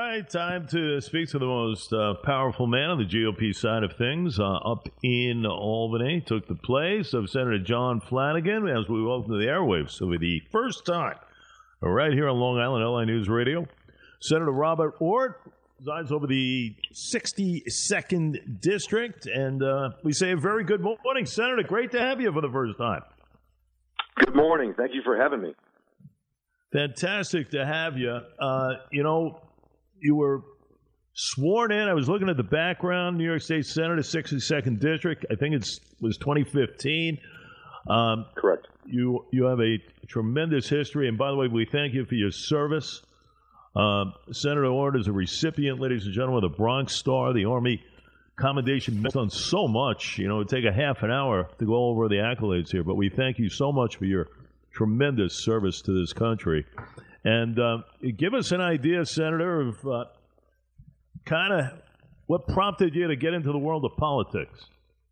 right, time to speak to the most powerful man on the GOP side of things up in Albany. Took the place of Senator John Flanagan as we welcome to the airwaves for the first time right here on Long Island, LI News Radio. Senator Robert Ortt presides over the 62nd District, and we say a very good morning, Senator. Great to have you for the first time. Good morning. Thank you for having me. Fantastic to have you. You were sworn in. I was looking at the background, New York State Senator, 62nd District. I think it was 2015. Correct. You have a tremendous history. And by the way, we thank you for your service. Senator Ortt is a recipient, ladies and gentlemen, of the Bronx Star, the Army Commendation. You've done so much. It would take a half an hour to go over the accolades here. But we thank you so much for your tremendous service to this country. And give us an idea, Senator, of kind of what prompted you to get into the world of politics.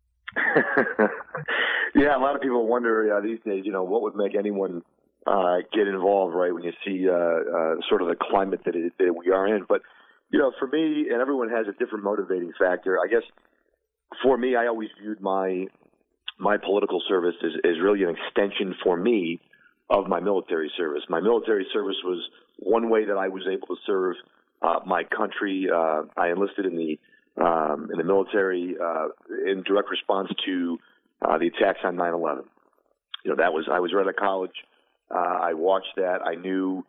Yeah, a lot of people wonder these days, what would make anyone get involved, right, when you see sort of the climate that we are in. But, for me, and everyone has a different motivating factor, I guess for me, I always viewed my political service as really an extension for me of my military service. My military service was one way that I was able to serve my country. I enlisted in the military in direct response to the attacks on 9/11. I was right out of college. I watched that. I knew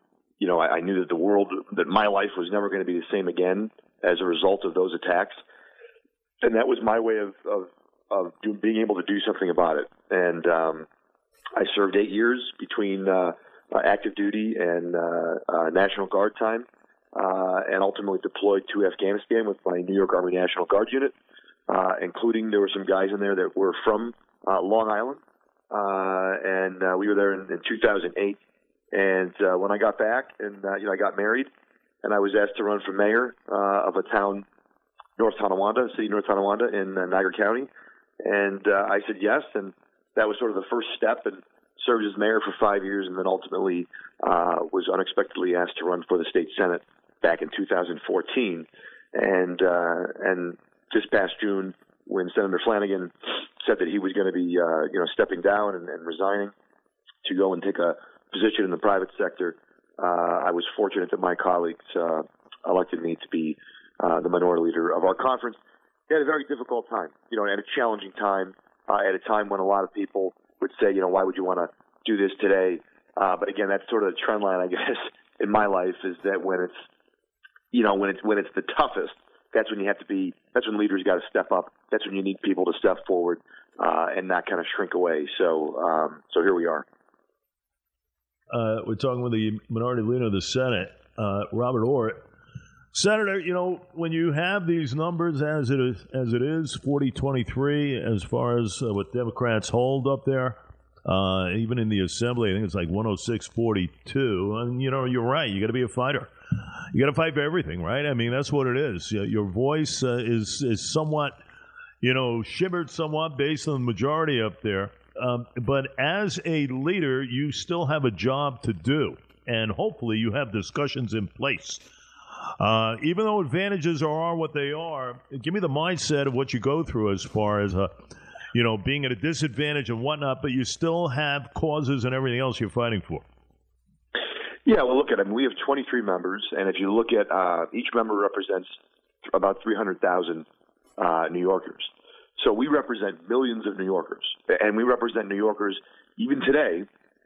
that my life was never going to be the same again as a result of those attacks, and that was my way of being able to do something about it. And I served 8 years between active duty and National Guard time, and ultimately deployed to Afghanistan with my New York Army National Guard unit, including there were some guys in there that were from Long Island, and we were there in 2008. And when I got back, and I got married, and I was asked to run for mayor of a town, North Tonawanda, city North Tonawanda in Niagara County, and I said yes, and that was sort of the first step, and served as mayor for 5 years, and then ultimately was unexpectedly asked to run for the state senate back in 2014. And this past June, when Senator Flanagan said that he was going to be stepping down and resigning to go and take a position in the private sector, I was fortunate that my colleagues elected me to be the minority leader of our conference. They had a very difficult time, at a challenging time. At a time when a lot of people would say, why would you want to do this today? But again, that's sort of the trend line, I guess, in my life, is that when it's the toughest, that's when that's when leaders got to step up. That's when you need people to step forward and not kind of shrink away. So here we are. We're talking with the minority leader of the Senate, Robert Ortt. Senator, when you have these numbers as it is 40-23, as far as what Democrats hold up there, even in the Assembly, I think it's like 106-42. And, you're right. You got to be a fighter. You got to fight for everything, right? I mean, that's what it is. Your voice is somewhat, shivered somewhat based on the majority up there. But as a leader, you still have a job to do. And hopefully you have discussions in place. Even though advantages are what they are, give me the mindset of what you go through as far as, being at a disadvantage and whatnot, but you still have causes and everything else you're fighting for. Yeah, well, look at them. We have 23 members, and if you look at each member represents about 300,000 New Yorkers. So we represent millions of New Yorkers, and we represent New Yorkers even today.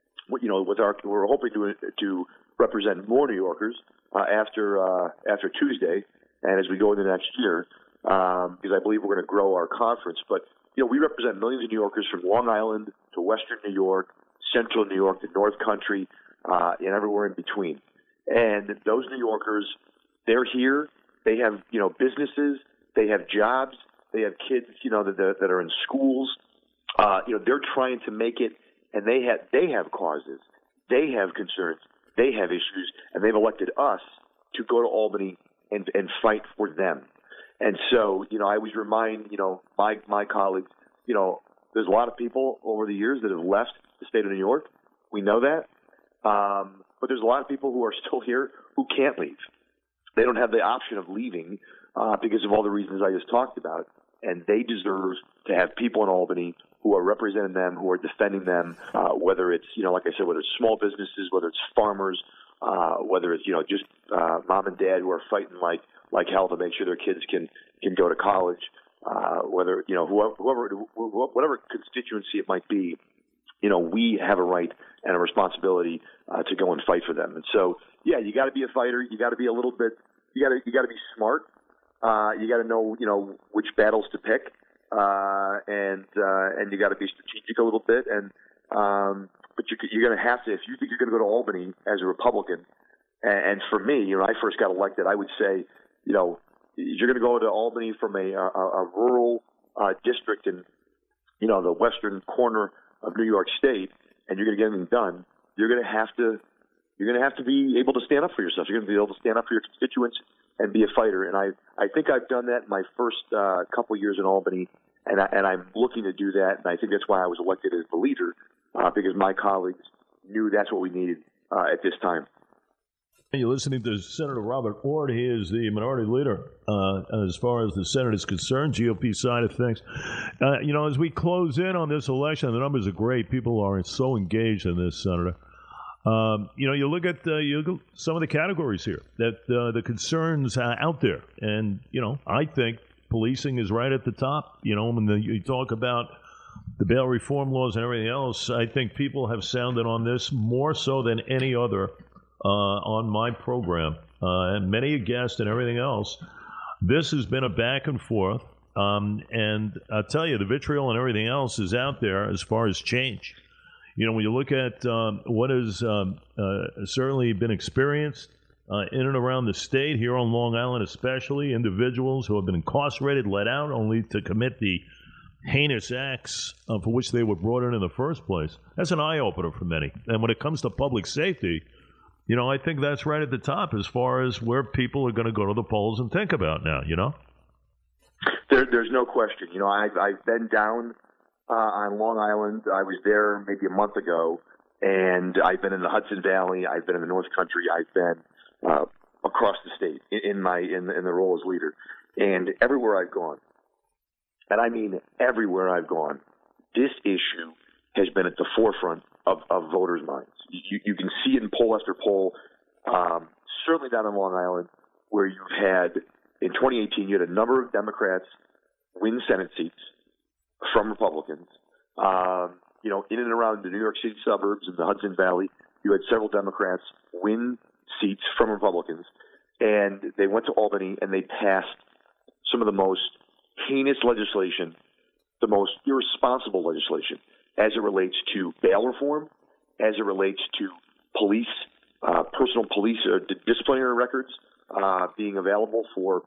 We're hoping to represent more New Yorkers after Tuesday, and as we go into next year, because I believe we're going to grow our conference. But we represent millions of New Yorkers from Long Island to Western New York, Central New York, to North Country, and everywhere in between. And those New Yorkers, they're here. They have businesses. They have jobs. They have kids that are in schools. They're trying to make it, and they have causes. They have concerns. They have issues, and they've elected us to go to Albany and fight for them. And so, I always remind, my colleagues, there's a lot of people over the years that have left the state of New York. We know that. But there's a lot of people who are still here who can't leave. They don't have the option of leaving because of all the reasons I just talked about. And they deserve to have people in Albany who are representing them, who are defending them, whether it's, like I said, whether it's small businesses, whether it's farmers, whether it's, just mom and dad who are fighting like hell to make sure their kids can go to college, whether, whatever constituency it might be, we have a right and a responsibility to go and fight for them. And so, yeah, you got to be a fighter. You got to be a little bit. You got to be smart. You got to know, which battles to pick, and you got to be strategic a little bit. And but you're going to have to, if you think you're going to go to Albany as a Republican. And for me, I first got elected, I would say, you're going to go to Albany from a rural district in, the western corner of New York State, and you're going to get anything done. You're going to have to be able to stand up for yourself. You're going to be able to stand up for your constituents and be a fighter. And I think I've done that in my first couple years in Albany, and I'm looking to do that. And I think that's why I was elected as the leader, because my colleagues knew that's what we needed at this time. You're listening to Senator Robert Ord. He is the minority leader as far as the Senate is concerned, GOP side of things. As we close in on this election, the numbers are great. People are so engaged in this, Senator. You look at some of the categories here that the concerns out there. And, I think policing is right at the top. When you talk about the bail reform laws and everything else, I think people have sounded on this more so than any other on my program, and many guests and everything else. This has been a back and forth, and I'll tell you, the vitriol and everything else is out there as far as change. When you look at what has certainly been experienced in and around the state, here on Long Island especially, individuals who have been incarcerated, let out, only to commit the heinous acts for which they were brought in the first place. That's an eye-opener for many. And when it comes to public safety, I think that's right at the top as far as where people are going to go to the polls and think about now, There's no question. I've been down on Long Island. I was there maybe a month ago, and I've been in the Hudson Valley. I've been in the North Country. I've been across the state in the role as leader. And everywhere I've gone, and I mean everywhere I've gone, this issue has been at the forefront of voters' minds. You can see it in poll after poll, certainly down on Long Island, where you've had, in 2018, you had a number of Democrats win Senate seats from Republicans. In and around the New York City suburbs and the Hudson Valley, you had several Democrats win seats from Republicans, and they went to Albany and they passed some of the most heinous legislation, the most irresponsible legislation, as it relates to bail reform, as it relates to police, personal police disciplinary records being available for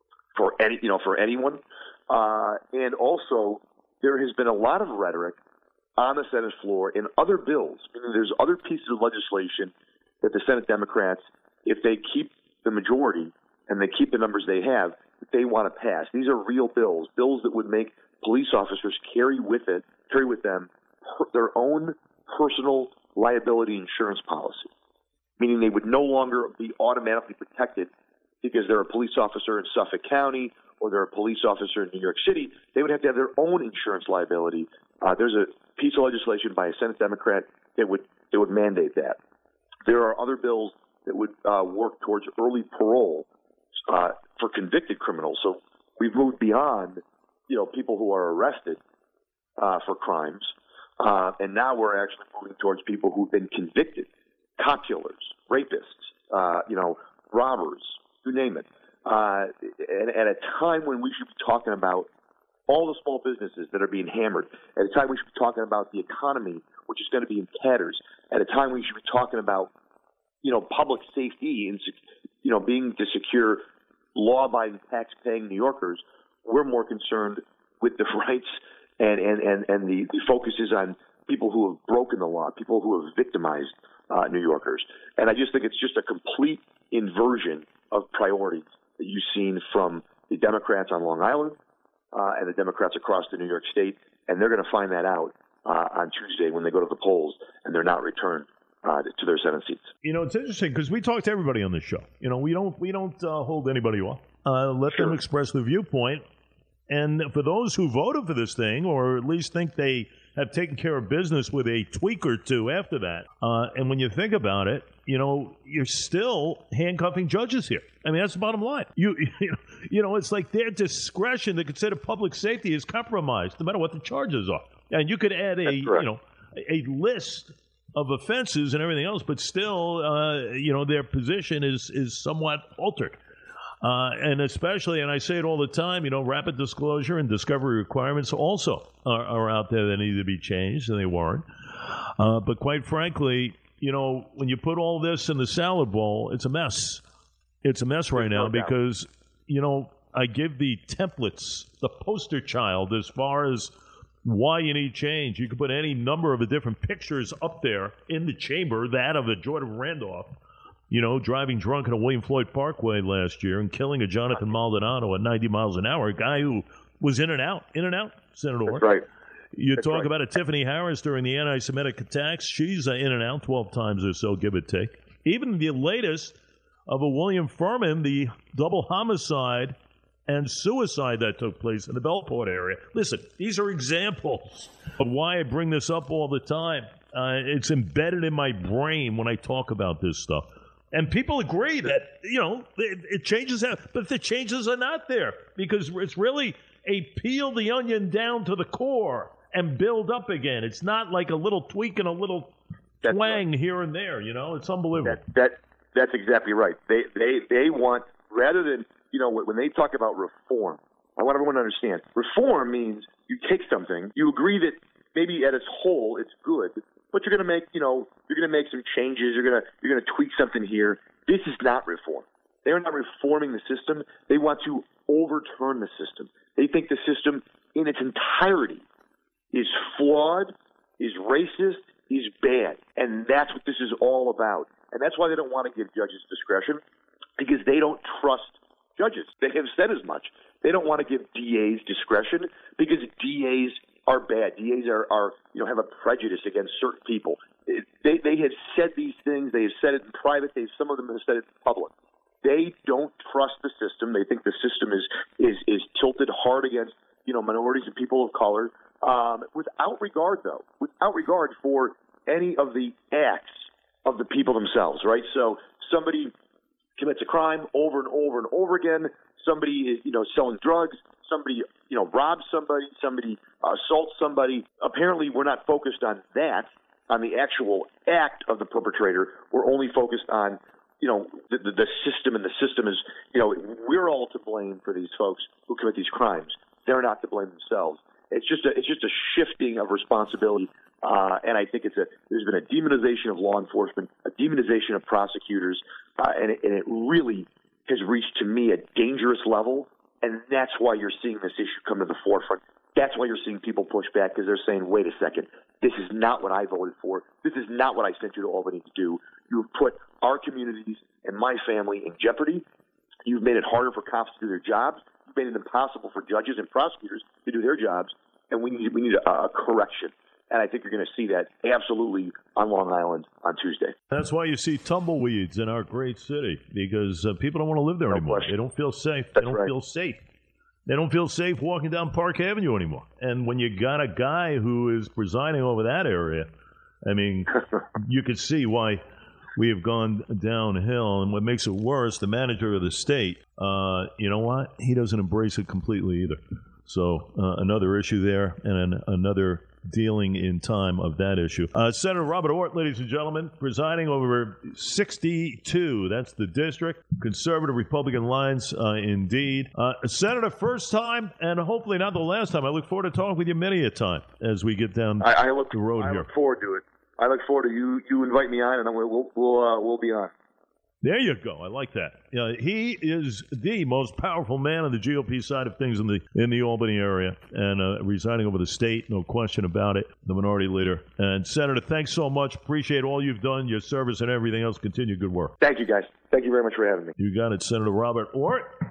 anyone, and also there has been a lot of rhetoric on the Senate floor in other bills. Meaning there's other pieces of legislation that the Senate Democrats, if they keep the majority and they keep the numbers they have, they want to pass. These are real bills that would make police officers carry with them their own personal liability insurance policy, meaning they would no longer be automatically protected because they're a police officer in Suffolk County or they're a police officer in New York City. They would have to have their own insurance liability. There's a piece of legislation by a Senate Democrat that would mandate that. There are other bills that would work towards early parole for convicted criminals. So we've moved beyond, people who are arrested for crimes, and now we're actually moving towards people who've been convicted, cop killers, rapists, robbers, you name it. And at a time when we should be talking about all the small businesses that are being hammered, at a time we should be talking about the economy, which is going to be in tatters, at a time we should be talking about, public safety and, being to secure law-abiding, tax-paying New Yorkers, we're more concerned with the rights and the focus is on people who have broken the law, people who have victimized New Yorkers. And I just think it's just a complete inversion of priorities that you've seen from the Democrats on Long Island and the Democrats across the New York State, and they're going to find that out on Tuesday when they go to the polls, and they're not returned. to their Senate seats. It's interesting because we talk to everybody on this show. We don't hold anybody off. Let them express their viewpoint. And for those who voted for this thing, or at least think they have taken care of business with a tweak or two after that, and when you think about it, you're still handcuffing judges here. I mean, that's the bottom line. It's like their discretion to consider public safety is compromised, no matter what the charges are. And you could add a list of offenses and everything else, but still, their position is somewhat altered. And especially, and I say it all the time, rapid disclosure and discovery requirements also are out there that need to be changed, and they weren't. But quite frankly, when you put all this in the salad bowl, it's a mess. It's a mess right now because, I give the templates, the poster child, as far as why you need change. You can put any number of the different pictures up there in the chamber, that of a Jordan Randolph, driving drunk on a William Floyd Parkway last year and killing a Jonathan Maldonado at 90 miles an hour, a guy who was in and out, Senator. That's right. You talk about a Tiffany Harris during the anti-Semitic attacks. She's in and out 12 times or so, give or take. Even the latest of a William Furman, the double homicide and suicide that took place in the Bellport area. Listen, these are examples of why I bring this up all the time. It's embedded in my brain when I talk about this stuff. And people agree that, it changes out. But the changes are not there because it's really a peel the onion down to the core and build up again. It's not like a little tweak and a little twang here and there, It's unbelievable. That's exactly right. They want, rather than, when they talk about reform, I want everyone to understand, reform means you take something, you agree that maybe at its whole it's good, but you're going to make, you're going to make some changes, you're going to tweak something here. This is not reform. They are not reforming the system. They want to overturn the system. They think the system in its entirety is flawed, is racist, is bad. And that's what this is all about. And that's why they don't want to give judges discretion, because they don't trust judges. They have said as much. They don't want to give DAs discretion because DAs are bad. DAs are have a prejudice against certain people. They have said these things. They have said it in private. Some of them have said it in public. They don't trust the system. They think the system is tilted hard against minorities and people of color, without regard for any of the acts of the people themselves. Right. So somebody commits a crime over and over and over again. Somebody is, selling drugs. Somebody, robs somebody. Somebody assaults somebody. Apparently, we're not focused on that, on the actual act of the perpetrator. We're only focused on, the system, and the system is, we're all to blame for these folks who commit these crimes. They're not to blame themselves. It's just a shifting of responsibility. And I think there's been a demonization of law enforcement, a demonization of prosecutors, and it really has reached, to me, a dangerous level. And that's why you're seeing this issue come to the forefront. That's why you're seeing people push back, because they're saying, wait a second, this is not what I voted for. This is not what I sent you to Albany to do. You've put our communities and my family in jeopardy. You've made it harder for cops to do their jobs. You've made it impossible for judges and prosecutors to do their jobs. And we need a correction. And I think you're going to see that absolutely on Long Island on Tuesday. That's why you see tumbleweeds in our great city, because people don't want to live there anymore. They don't feel safe. They don't feel safe. They don't feel safe walking down Park Avenue anymore. And when you got a guy who is presiding over that area, I mean, you could see why we have gone downhill. And what makes it worse, the manager of the state, you know what? He doesn't embrace it completely either. So another issue there, and another dealing in time of that issue. Senator Robert Ortt, ladies and gentlemen, presiding over 62. That's the district. Conservative Republican lines, indeed. Senator, first time, and hopefully not the last time. I look forward to talking with you many a time as we get down the road here. I look forward to it. I look forward to you invite me on, and we'll be on. There you go. I like that. He is the most powerful man on the GOP side of things in the Albany area, and residing over the state, no question about it, the minority leader. And Senator, thanks so much. Appreciate all you've done, your service and everything else. Continue good work. Thank you, guys. Thank you very much for having me. You got it, Senator Robert Ortt.